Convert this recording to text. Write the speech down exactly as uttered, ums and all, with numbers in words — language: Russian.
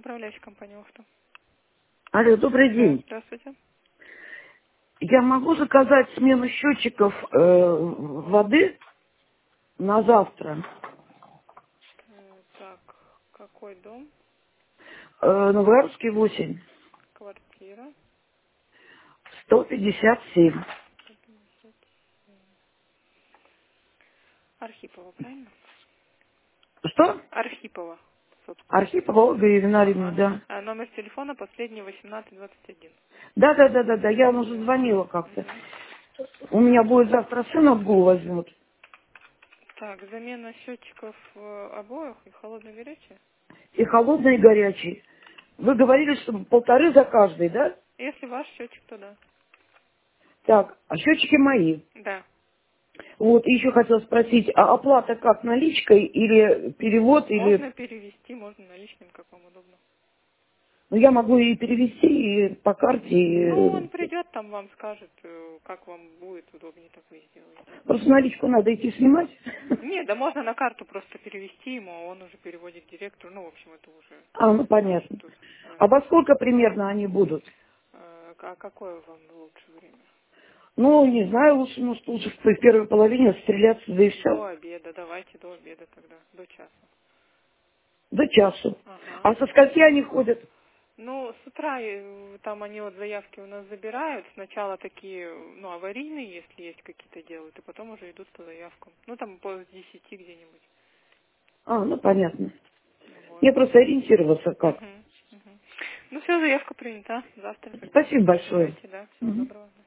Управляющая компания «Охта». Алло, добрый Да, день. здравствуйте. Я могу заказать смену счетчиков э, воды на завтра. Э, Так, какой дом? Э, Новоярский восемь, Квартира. сто пятьдесят семь. сто пятьдесят. Архипова, правильно? Что? Архипова, собственно. Архипова Ольга Иринарьевна, Ага. да. А номер телефона последний восемнадцать двадцать один. Да, да, да, да, да. Я вам уже Да. звонила как-то. Мгм. У меня будет завтра сын отгул возьмут. Так, замена счетчиков э, обоих и холодной горячей. И холодный, и горячий. Вы говорили, что полторы за каждый, да? Если ваш счетчик, то да. Так, а счетчики мои. Да. Вот, и еще хотела спросить, а оплата как, наличкой или перевод, или... Можно перевести, можно наличным, как вам удобно. Ну, я могу и перевести, и по карте, Ну, и... он придет, там вам скажет, э, как вам будет удобнее, так вы и сделаете. Просто наличку надо идти снимать. Нет, да можно на карту просто перевести ему, а он уже переводит директору. Ну, в общем, это уже А, ну, понятно. тут, да. А во сколько примерно они будут? Э, А какое вам лучше время? Ну, не знаю, лучше, может, лучше в первой половине стреляться, да и До все. обеда, давайте до обеда тогда, до часа. До часу. Ага. А со скольки они ходят? Ну, с утра э, там они вот заявки у нас забирают. Сначала такие, ну, аварийные, если есть какие-то делают, и потом уже идут по заявкам. Ну, там по десяти где-нибудь. А, ну, понятно. Вот. Мне просто ориентироваться как. Угу. Угу. Ну, все, заявка принята. Завтра тогда Спасибо большое. приезжайте, да. Всего Мгм. доброго.